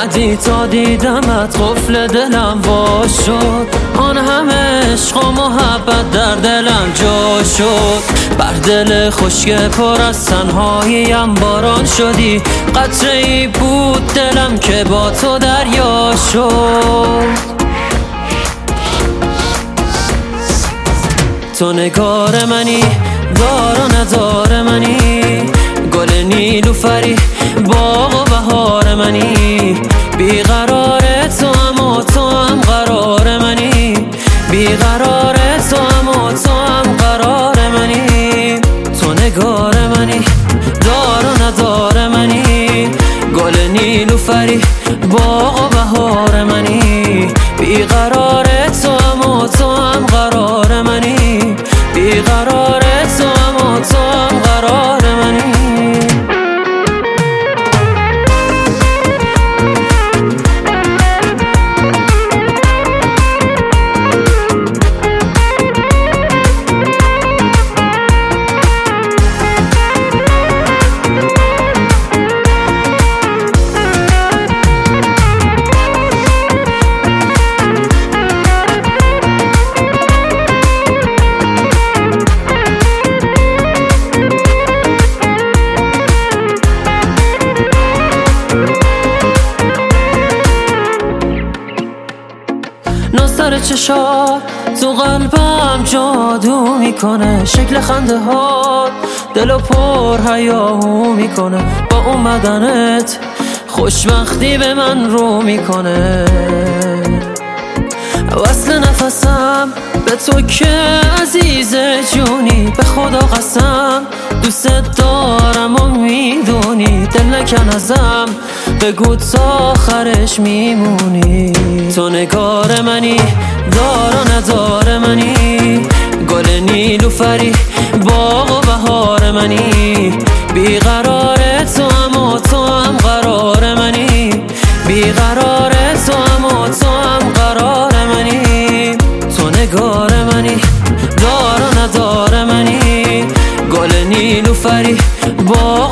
اومدی تا دیدمت قفل دلم وا شد. آن همه عشق و محبت در دلم جا شد. بر دل خشک پر از تنهاییم باران شدی. قطره ای بود دلم که با تو دریا شد. تو نگار منی، دار و ندار منی، گل نیلوفری، باغ و بهار منی. بیقرار تو هم و تو هم قرار منی. بیقرار تو هم و تو هم قرار منی. تو نگار منی، دار و ندار منی، گل نیلوفری، باغ و بهار منی. بیقرار تو هم و تو هم قرار منی. بیقرار تو هم و تو هم قرار منی. ناستر چشات تو قلبم جادو میکنه. شکل خنده ها دلو پر هیاهو میکنه. با اومدنت خوشبختی به من رو میکنه. وصل نفسم به تو که عزیز جونی. به خدا قسم دوست دارم و میدونی. دل نکن ازم بگو تا آخرش میمونی. تو نگار منی، دار و ندار منی، گل نیلوفری، باغ و بهار منی. بیقرار تو هم و تو هم قرار منی. بیقرار تو هم و تو هم قرار منی. تو نگار منی، دار و ندار منی، گل نیلوفری، باغ